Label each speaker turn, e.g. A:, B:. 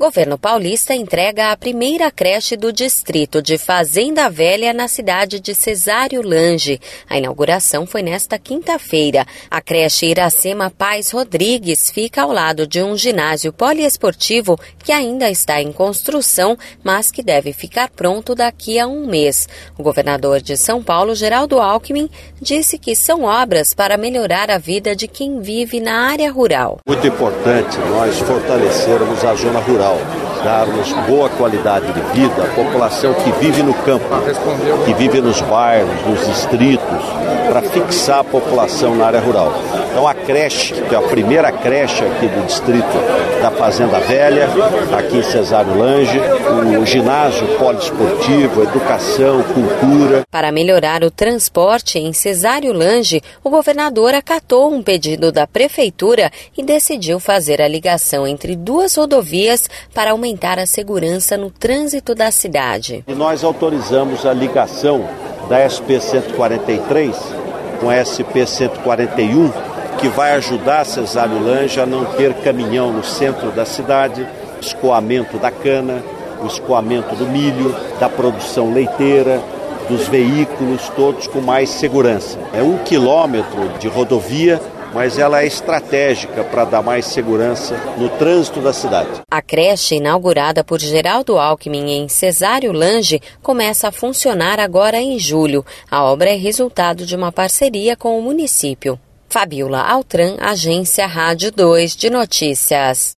A: Governo paulista entrega a primeira creche do distrito de Fazenda Velha na cidade de Cesário Lange. A inauguração foi nesta quinta-feira. A creche Iracema Paes Rodrigues fica ao lado de um ginásio poliesportivo que ainda está em construção, mas que deve ficar pronto daqui a um mês. O governador de São Paulo, Geraldo Alckmin, disse que são obras para melhorar a vida de quem vive na área rural.
B: Muito importante nós fortalecermos a zona rural, darmos boa qualidade de vida à população que vive no campo, que vive nos bairros, nos distritos, para fixar a população na área rural. Então a creche, que é a primeira creche aqui do distrito da Fazenda Velha, aqui em Cesário Lange, o ginásio poliesportivo, educação, cultura.
A: Para melhorar o transporte em Cesário Lange, o governador acatou um pedido da prefeitura e decidiu fazer a ligação entre duas rodovias para aumentar a segurança no trânsito da cidade.
B: E nós autorizamos a ligação da SP-143 com a SP-141, que vai ajudar Cesário Lange a não ter caminhão no centro da cidade, escoamento da cana, o escoamento do milho, da produção leiteira, dos veículos, todos com mais segurança. É 1 quilômetro de rodovia, mas ela é estratégica para dar mais segurança no trânsito da cidade.
A: A creche, inaugurada por Geraldo Alckmin em Cesário Lange, começa a funcionar agora em julho. A obra é resultado de uma parceria com o município. Fabiola Altran, Agência Rádio 2 de Notícias.